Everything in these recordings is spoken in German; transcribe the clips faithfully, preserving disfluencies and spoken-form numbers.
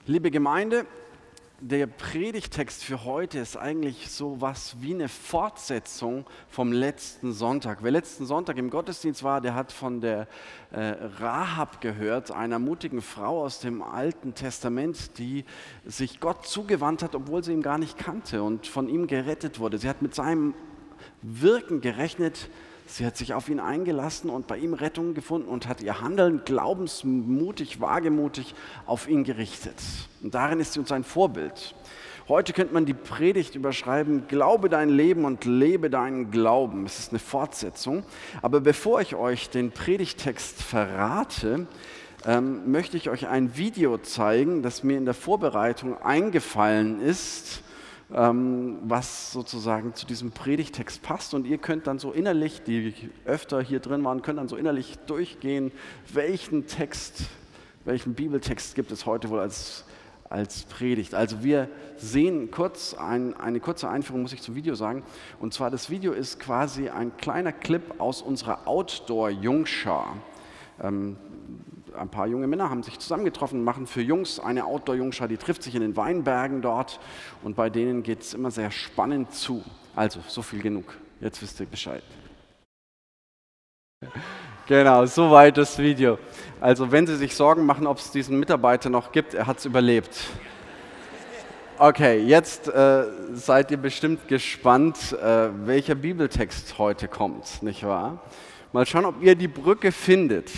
Liebe Gemeinde, der Predigtext für heute ist eigentlich so was wie eine Fortsetzung vom letzten Sonntag. Wer letzten Sonntag im Gottesdienst war, der hat von der äh, Rahab gehört, einer mutigen Frau aus dem Alten Testament, die sich Gott zugewandt hat, obwohl sie ihn gar nicht kannte und von ihm gerettet wurde. Sie hat mit seinem Wirken gerechnet. Sie hat sich auf ihn eingelassen und bei ihm Rettung gefunden und hat ihr Handeln glaubensmutig, wagemutig auf ihn gerichtet. Und darin ist sie uns ein Vorbild. Heute könnte man die Predigt überschreiben, glaube dein Leben und lebe deinen Glauben. Es ist eine Fortsetzung. Aber bevor ich euch den Predigtext verrate, ähm, möchte ich euch ein Video zeigen, das mir in der Vorbereitung eingefallen ist, was sozusagen zu diesem Predigtext passt, und ihr könnt dann so innerlich, die öfter hier drin waren, könnt dann so innerlich durchgehen, welchen Text, welchen Bibeltext gibt es heute wohl als, als Predigt. Also wir sehen kurz, ein, eine kurze Einführung muss ich zum Video sagen, und zwar das Video ist quasi ein kleiner Clip aus unserer Outdoor-Jungschar. Ähm, Ein paar junge Männer haben sich zusammengetroffen und machen für Jungs eine Outdoor-Jungschar, die trifft sich in den Weinbergen dort, und bei denen geht es immer sehr spannend zu. Also, so viel genug. Jetzt wisst ihr Bescheid. Genau, soweit das Video. Also, wenn Sie sich Sorgen machen, ob es diesen Mitarbeiter noch gibt, er hat es überlebt. Okay, jetzt äh, seid ihr bestimmt gespannt, äh, welcher Bibeltext heute kommt, nicht wahr? Mal schauen, ob ihr die Brücke findet.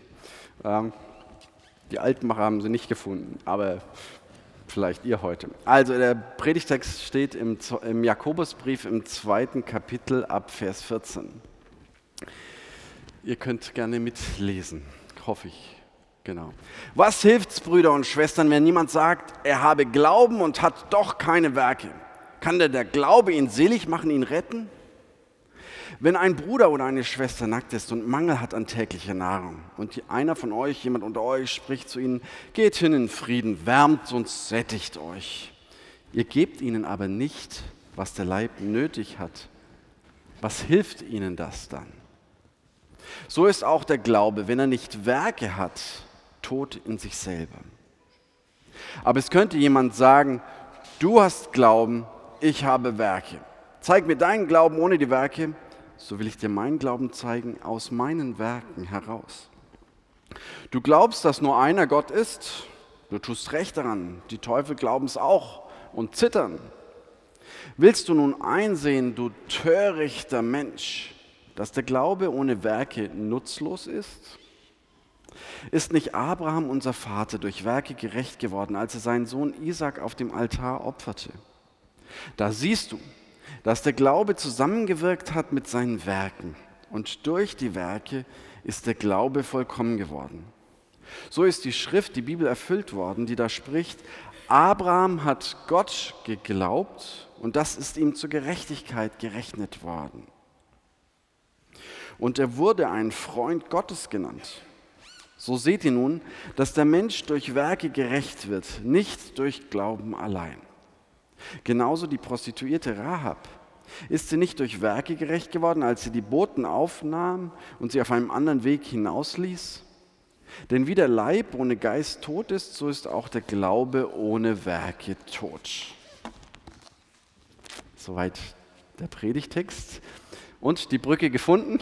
Die Altmacher haben sie nicht gefunden, aber vielleicht ihr heute. Also der Predigtext steht im, im Jakobusbrief im zweiten Kapitel ab Vers vierzehn. Ihr könnt gerne mitlesen, hoffe ich. Genau. Was hilft's, Brüder und Schwestern, wenn jemand sagt, er habe Glauben und hat doch keine Werke? Kann der, der Glaube ihn selig machen, ihn retten? Wenn ein Bruder oder eine Schwester nackt ist und Mangel hat an täglicher Nahrung und einer von euch, jemand unter euch, spricht zu ihnen, geht hin in Frieden, wärmt und sättigt euch. Ihr gebt ihnen aber nicht, was der Leib nötig hat. Was hilft ihnen das dann? So ist auch der Glaube, wenn er nicht Werke hat, tot in sich selber. Aber es könnte jemand sagen, du hast Glauben, ich habe Werke. Zeig mir deinen Glauben ohne die Werke, so will ich dir meinen Glauben zeigen aus meinen Werken heraus. Du glaubst, dass nur einer Gott ist? Du tust recht daran. Die Teufel glauben es auch und zittern. Willst du nun einsehen, du törichter Mensch, dass der Glaube ohne Werke nutzlos ist? Ist nicht Abraham, unser Vater, durch Werke gerecht geworden, als er seinen Sohn Isaak auf dem Altar opferte? Da siehst du, dass der Glaube zusammengewirkt hat mit seinen Werken, und durch die Werke ist der Glaube vollkommen geworden. So ist die Schrift, die Bibel, erfüllt worden, die da spricht, Abraham hat Gott geglaubt und das ist ihm zur Gerechtigkeit gerechnet worden. Und er wurde ein Freund Gottes genannt. So seht ihr nun, dass der Mensch durch Werke gerecht wird, nicht durch Glauben allein. Genauso die Prostituierte Rahab. Ist sie nicht durch Werke gerecht geworden, als sie die Boten aufnahm und sie auf einem anderen Weg hinausließ? Denn wie der Leib ohne Geist tot ist, so ist auch der Glaube ohne Werke tot. Soweit der Predigtext. Und die Brücke gefunden?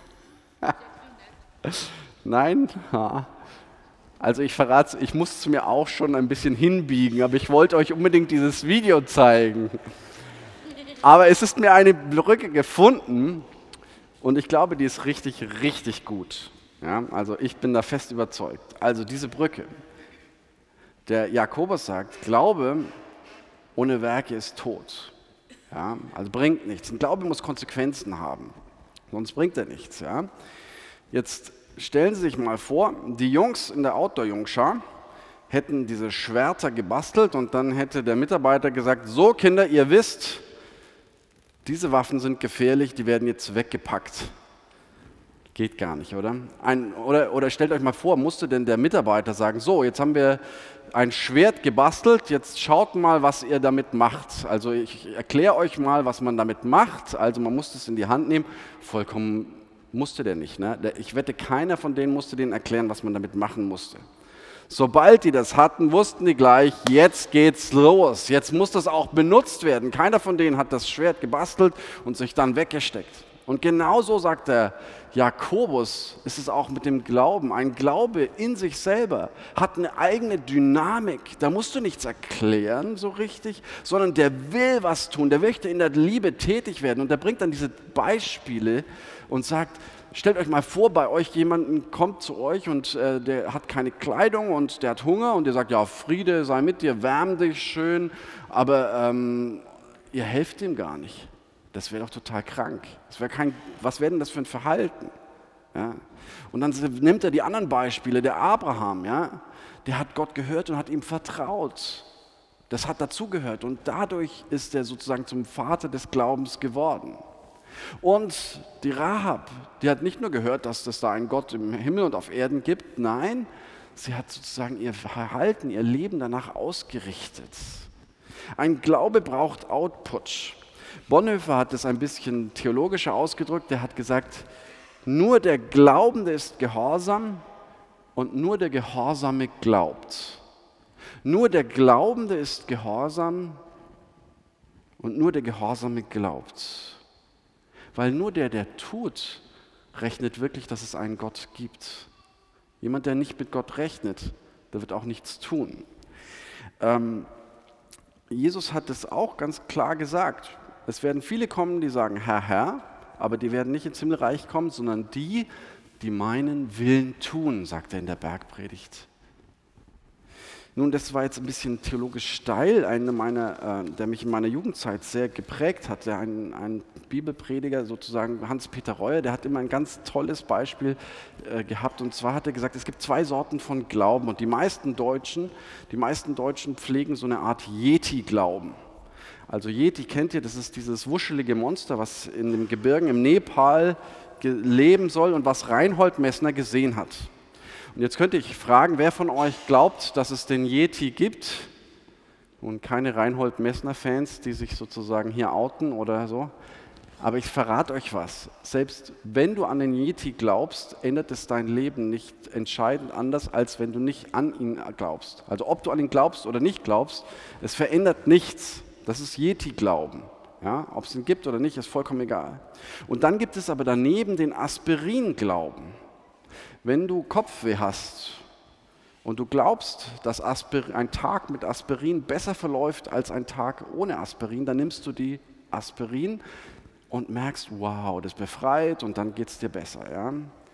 Nein? Ha. Also ich verrate es, ich musste mir auch schon ein bisschen hinbiegen, aber ich wollte euch unbedingt dieses Video zeigen. Aber es ist mir eine Brücke gefunden und ich glaube, die ist richtig, richtig gut. Ja, also ich bin da fest überzeugt. Also diese Brücke. Der Jakobus sagt, Glaube ohne Werke ist tot. Ja, also bringt nichts. Ein Glaube muss Konsequenzen haben, sonst bringt er nichts. Ja. Jetzt stellen Sie sich mal vor, die Jungs in der Outdoor-Jungschar hätten diese Schwerter gebastelt und dann hätte der Mitarbeiter gesagt, so Kinder, ihr wisst, diese Waffen sind gefährlich, die werden jetzt weggepackt. Geht gar nicht, oder? Ein, oder? Oder stellt euch mal vor, musste denn der Mitarbeiter sagen, so, jetzt haben wir ein Schwert gebastelt, jetzt schaut mal, was ihr damit macht. Also ich erkläre euch mal, was man damit macht. Also man muss das in die Hand nehmen, vollkommen musste der nicht. Ne? Ich wette, keiner von denen musste denen erklären, was man damit machen musste. Sobald die das hatten, wussten die gleich, jetzt geht's los, jetzt muss das auch benutzt werden. Keiner von denen hat das Schwert gebastelt und sich dann weggesteckt. Und genauso sagt der Jakobus, ist es auch mit dem Glauben. Ein Glaube in sich selber hat eine eigene Dynamik. Da musst du nichts erklären so richtig, sondern der will was tun, der möchte in der Liebe tätig werden. Und der bringt dann diese Beispiele und sagt, stellt euch mal vor, bei euch jemanden kommt zu euch und äh, der hat keine Kleidung und der hat Hunger und ihr sagt, ja, Friede sei mit dir, wärm dich schön, aber ähm, ihr helft ihm gar nicht. Das wäre doch total krank. Das wär kein, was wäre denn das für ein Verhalten? Ja? Und dann nimmt er die anderen Beispiele, der Abraham, ja? Der hat Gott gehört und hat ihm vertraut. Das hat dazugehört und dadurch ist er sozusagen zum Vater des Glaubens geworden. Und die Rahab, die hat nicht nur gehört, dass es da einen Gott im Himmel und auf Erden gibt, nein, sie hat sozusagen ihr Verhalten, ihr Leben danach ausgerichtet. Ein Glaube braucht Output. Bonhoeffer hat das ein bisschen theologischer ausgedrückt, der hat gesagt, nur der Glaubende ist gehorsam und nur der Gehorsame glaubt. Nur der Glaubende ist gehorsam und nur der Gehorsame glaubt. Weil nur der, der tut, rechnet wirklich, dass es einen Gott gibt. Jemand, der nicht mit Gott rechnet, der wird auch nichts tun. Ähm, Jesus hat es auch ganz klar gesagt. Es werden viele kommen, die sagen, Herr, Herr, aber die werden nicht ins Himmelreich kommen, sondern die, die meinen Willen tun, sagt er in der Bergpredigt. Nun, das war jetzt ein bisschen theologisch steil, einer meiner, äh, der mich in meiner Jugendzeit sehr geprägt hat, der ein, ein Bibelprediger, sozusagen Hans-Peter Reuer, der hat immer ein ganz tolles Beispiel äh, gehabt, und zwar hat er gesagt, es gibt zwei Sorten von Glauben und die meisten Deutschen, die meisten Deutschen pflegen so eine Art Yeti-Glauben. Also Yeti kennt ihr, das ist dieses wuschelige Monster, was in den Gebirgen im Nepal leben soll und was Reinhold Messner gesehen hat. Und jetzt könnte ich fragen, wer von euch glaubt, dass es den Yeti gibt? Und keine Reinhold Messner-Fans, die sich sozusagen hier outen oder so. Aber ich verrate euch was. Selbst wenn du an den Yeti glaubst, ändert es dein Leben nicht entscheidend anders, als wenn du nicht an ihn glaubst. Also ob du an ihn glaubst oder nicht glaubst, es verändert nichts. Das ist Yeti-Glauben. Ja, ob es ihn gibt oder nicht, ist vollkommen egal. Und dann gibt es aber daneben den Aspirin-Glauben. Wenn du Kopfweh hast und du glaubst, dass Aspirin, ein Tag mit Aspirin besser verläuft als ein Tag ohne Aspirin, dann nimmst du die Aspirin und merkst, wow, das befreit und dann geht es dir besser. Ja?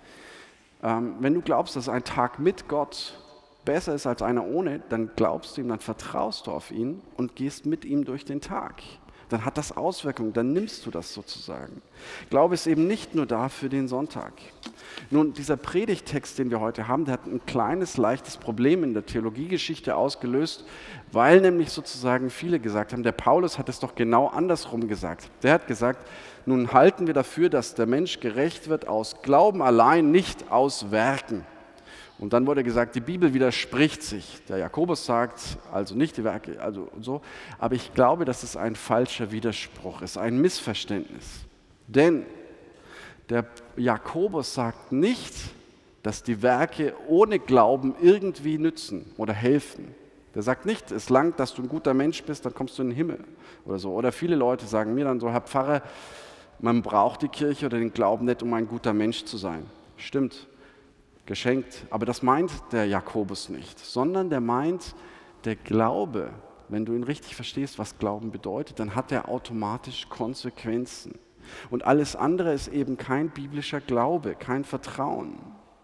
Ähm, wenn du glaubst, dass ein Tag mit Gott besser ist als einer ohne, dann glaubst du ihm, dann vertraust du auf ihn und gehst mit ihm durch den Tag. Dann hat das Auswirkungen, dann nimmst du das sozusagen. Glaube ist eben nicht nur da für den Sonntag. Nun, dieser Predigttext, den wir heute haben, der hat ein kleines, leichtes Problem in der Theologiegeschichte ausgelöst, weil nämlich sozusagen viele gesagt haben, der Paulus hat es doch genau andersrum gesagt. Der hat gesagt, nun halten wir dafür, dass der Mensch gerecht wird aus Glauben allein, nicht aus Werken. Und dann wurde gesagt, die Bibel widerspricht sich. Der Jakobus sagt, also nicht die Werke, also so. Aber ich glaube, dass es ein falscher Widerspruch ist, ein Missverständnis. Denn der Jakobus sagt nicht, dass die Werke ohne Glauben irgendwie nützen oder helfen. Der sagt nicht, es langt, dass du ein guter Mensch bist, dann kommst du in den Himmel oder so. Oder viele Leute sagen mir dann so, Herr Pfarrer, man braucht die Kirche oder den Glauben nicht, um ein guter Mensch zu sein. Stimmt. Geschenkt. Aber das meint der Jakobus nicht, sondern der meint, der Glaube, wenn du ihn richtig verstehst, was Glauben bedeutet, dann hat er automatisch Konsequenzen. Und alles andere ist eben kein biblischer Glaube, kein Vertrauen.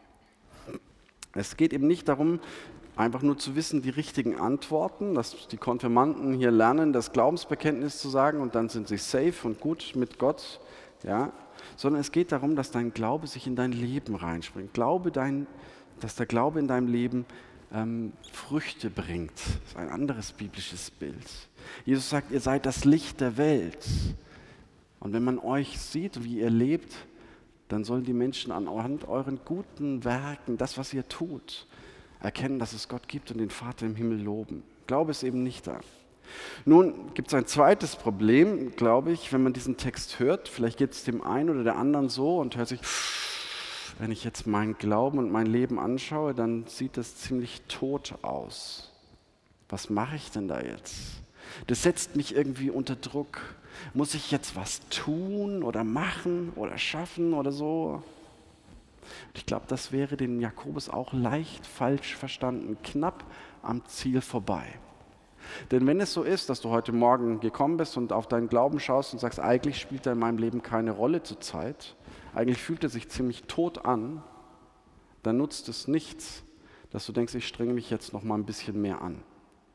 Es geht eben nicht darum, einfach nur zu wissen, die richtigen Antworten, dass die Konfirmanden hier lernen, das Glaubensbekenntnis zu sagen und dann sind sie safe und gut mit Gott, ja, sondern es geht darum, dass dein Glaube sich in dein Leben reinspringt. Glaube dein, dass der Glaube in deinem Leben ähm, Früchte bringt. Das ist ein anderes biblisches Bild. Jesus sagt, ihr seid das Licht der Welt. Und wenn man euch sieht, wie ihr lebt, dann sollen die Menschen anhand euren guten Werken, das, was ihr tut, erkennen, dass es Gott gibt und den Vater im Himmel loben. Glaube ist eben nicht da. Nun gibt es ein zweites Problem, glaube ich, wenn man diesen Text hört. Vielleicht geht es dem einen oder der anderen so und hört sich, wenn ich jetzt meinen Glauben und mein Leben anschaue, dann sieht das ziemlich tot aus. Was mache ich denn da jetzt? Das setzt mich irgendwie unter Druck. Muss ich jetzt was tun oder machen oder schaffen oder so? Ich glaube, das wäre den Jakobus auch leicht falsch verstanden, knapp am Ziel vorbei. Denn wenn es so ist, dass du heute Morgen gekommen bist und auf deinen Glauben schaust und sagst, eigentlich spielt er in meinem Leben keine Rolle zurzeit, eigentlich fühlt er sich ziemlich tot an, dann nutzt es nichts, dass du denkst, ich strenge mich jetzt noch mal ein bisschen mehr an.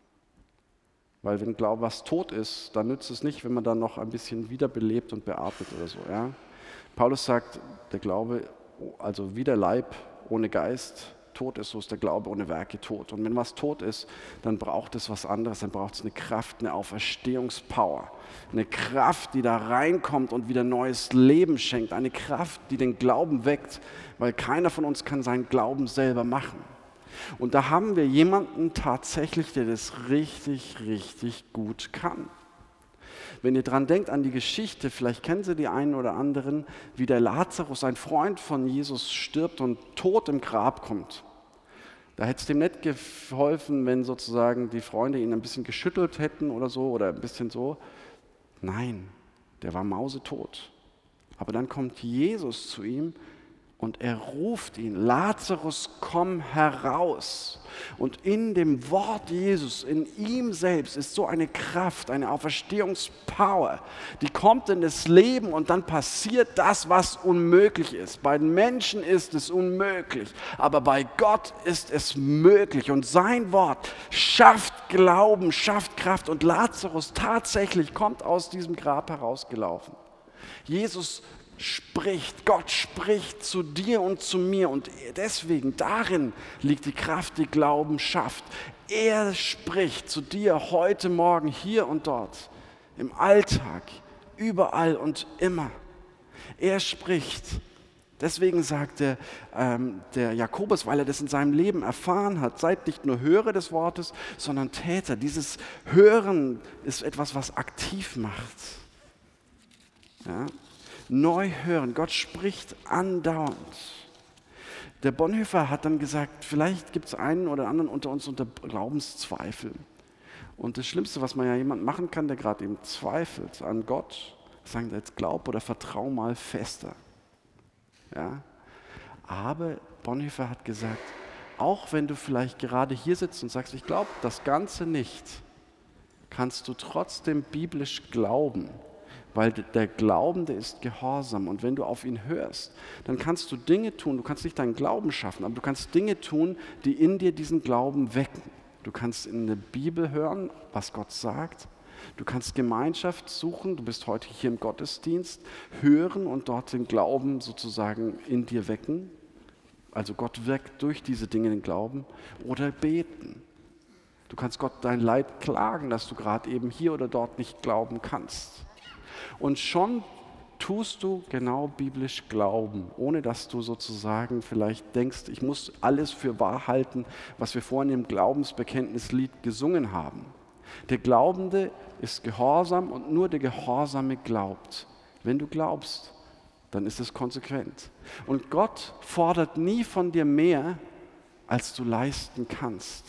Weil wenn Glaube was tot ist, dann nützt es nicht, wenn man dann noch ein bisschen wiederbelebt und beatmet oder so. Ja? Paulus sagt, der Glaube, also wie der Leib ohne Geist tot ist, so ist der Glaube ohne Werke tot. Und wenn was tot ist, dann braucht es was anderes, dann braucht es eine Kraft, eine Auferstehungspower, eine Kraft, die da reinkommt und wieder neues Leben schenkt, eine Kraft, die den Glauben weckt, weil keiner von uns kann seinen Glauben selber machen. Und da haben wir jemanden tatsächlich, der das richtig, richtig gut kann. Wenn ihr dran denkt an die Geschichte, vielleicht kennen Sie die einen oder anderen, wie der Lazarus, ein Freund von Jesus, stirbt und tot im Grab kommt. Da hätte es dem nicht geholfen, wenn sozusagen die Freunde ihn ein bisschen geschüttelt hätten oder so oder ein bisschen so. Nein, der war mausetot. Aber dann kommt Jesus zu ihm und er ruft ihn, Lazarus, komm heraus. Und in dem Wort Jesus, in ihm selbst, ist so eine Kraft, eine Auferstehungspower, die kommt in das Leben und dann passiert das, was unmöglich ist. Bei den Menschen ist es unmöglich, aber bei Gott ist es möglich. Und sein Wort schafft Glauben, schafft Kraft. Und Lazarus tatsächlich kommt aus diesem Grab herausgelaufen. Jesus spricht, Gott spricht zu dir und zu mir und deswegen darin liegt die Kraft, die Glauben schafft. Er spricht zu dir heute Morgen, hier und dort, im Alltag, überall und immer. Er spricht. Deswegen sagt der, ähm, der Jakobus, weil er das in seinem Leben erfahren hat, seid nicht nur Hörer des Wortes, sondern Täter. Dieses Hören ist etwas, was aktiv macht. Ja? Neu hören. Gott spricht andauernd. Der Bonhoeffer hat dann gesagt, vielleicht gibt es einen oder anderen unter uns unter Glaubenszweifel. Und das Schlimmste, was man ja jemand machen kann, der gerade eben zweifelt an Gott, sagen jetzt glaub oder vertrau mal fester. Ja? Aber Bonhoeffer hat gesagt, auch wenn du vielleicht gerade hier sitzt und sagst, ich glaube das Ganze nicht, kannst du trotzdem biblisch glauben. Weil der Glaubende ist Gehorsam und wenn du auf ihn hörst, dann kannst du Dinge tun, du kannst nicht deinen Glauben schaffen, aber du kannst Dinge tun, die in dir diesen Glauben wecken. Du kannst in der Bibel hören, was Gott sagt, du kannst Gemeinschaft suchen, du bist heute hier im Gottesdienst, hören und dort den Glauben sozusagen in dir wecken. Also Gott weckt durch diese Dinge den Glauben oder beten. Du kannst Gott dein Leid klagen, dass du gerade eben hier oder dort nicht glauben kannst. Und schon tust du genau biblisch glauben, ohne dass du sozusagen vielleicht denkst, ich muss alles für wahr halten, was wir vorhin im Glaubensbekenntnislied gesungen haben. Der Glaubende ist gehorsam und nur der Gehorsame glaubt. Wenn du glaubst, dann ist es konsequent. Und Gott fordert nie von dir mehr, als du leisten kannst.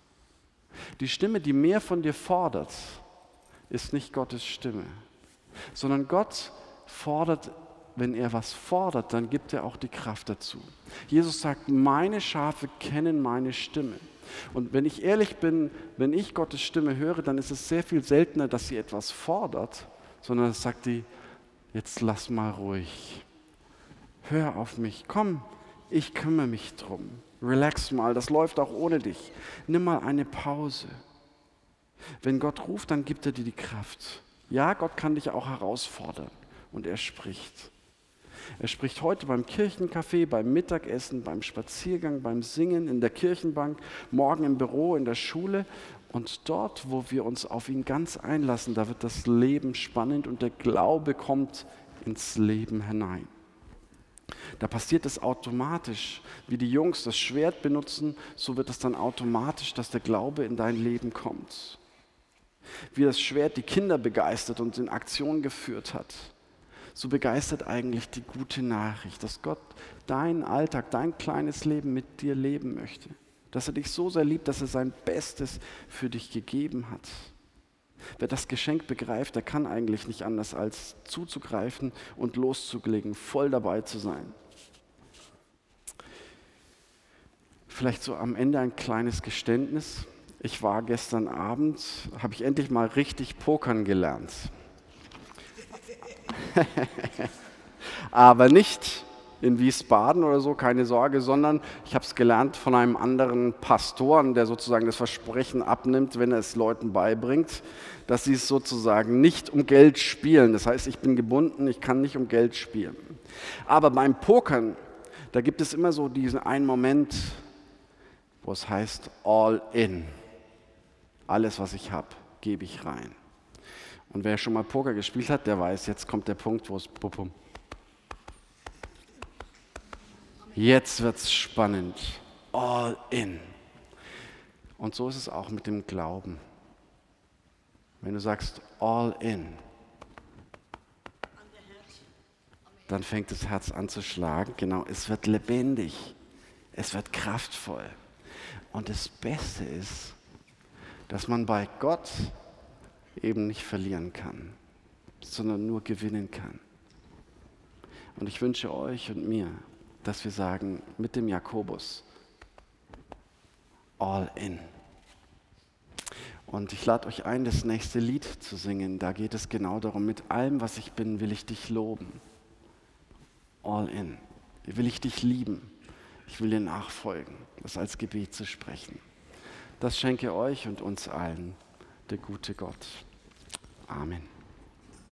Die Stimme, die mehr von dir fordert, ist nicht Gottes Stimme. Sondern Gott fordert, wenn er was fordert, dann gibt er auch die Kraft dazu. Jesus sagt, meine Schafe kennen meine Stimme. Und wenn ich ehrlich bin, wenn ich Gottes Stimme höre, dann ist es sehr viel seltener, dass sie etwas fordert, sondern es sagt die, jetzt lass mal ruhig. Hör auf mich, komm, ich kümmere mich drum. Relax mal, das läuft auch ohne dich. Nimm mal eine Pause. Wenn Gott ruft, dann gibt er dir die Kraft. Ja, Gott kann dich auch herausfordern und er spricht. Er spricht heute beim Kirchencafé, beim Mittagessen, beim Spaziergang, beim Singen, in der Kirchenbank, morgen im Büro, in der Schule. Und dort, wo wir uns auf ihn ganz einlassen, da wird das Leben spannend und der Glaube kommt ins Leben hinein. Da passiert es automatisch, wie die Jungs das Schwert benutzen, so wird es dann automatisch, dass der Glaube in dein Leben kommt. Wie das Schwert die Kinder begeistert und in Aktion geführt hat. So begeistert eigentlich die gute Nachricht, dass Gott deinen Alltag, dein kleines Leben mit dir leben möchte. Dass er dich so sehr liebt, dass er sein Bestes für dich gegeben hat. Wer das Geschenk begreift, der kann eigentlich nicht anders, als zuzugreifen und loszulegen, voll dabei zu sein. Vielleicht so am Ende ein kleines Geständnis. Ich war gestern Abend, habe ich endlich mal richtig pokern gelernt. Aber nicht in Wiesbaden oder so, keine Sorge, sondern ich habe es gelernt von einem anderen Pastor, der sozusagen das Versprechen abnimmt, wenn er es Leuten beibringt, dass sie es sozusagen nicht um Geld spielen. Das heißt, ich bin gebunden, ich kann nicht um Geld spielen. Aber beim Pokern, da gibt es immer so diesen einen Moment, wo es heißt all in. Alles, was ich habe, gebe ich rein. Und wer schon mal Poker gespielt hat, der weiß, jetzt kommt der Punkt, wo es bum. Jetzt wird's spannend. All in. Und so ist es auch mit dem Glauben. Wenn du sagst all in, dann fängt das Herz an zu schlagen. Genau, es wird lebendig. Es wird kraftvoll. Und das Beste ist, dass man bei Gott eben nicht verlieren kann, sondern nur gewinnen kann. Und ich wünsche euch und mir, dass wir sagen, mit dem Jakobus, all in. Und ich lade euch ein, das nächste Lied zu singen. Da geht es genau darum, mit allem, was ich bin, will ich dich loben. All in. Will ich dich lieben. Ich will dir nachfolgen. Das als Gebet zu sprechen. Das schenke euch und uns allen der gute Gott. Amen.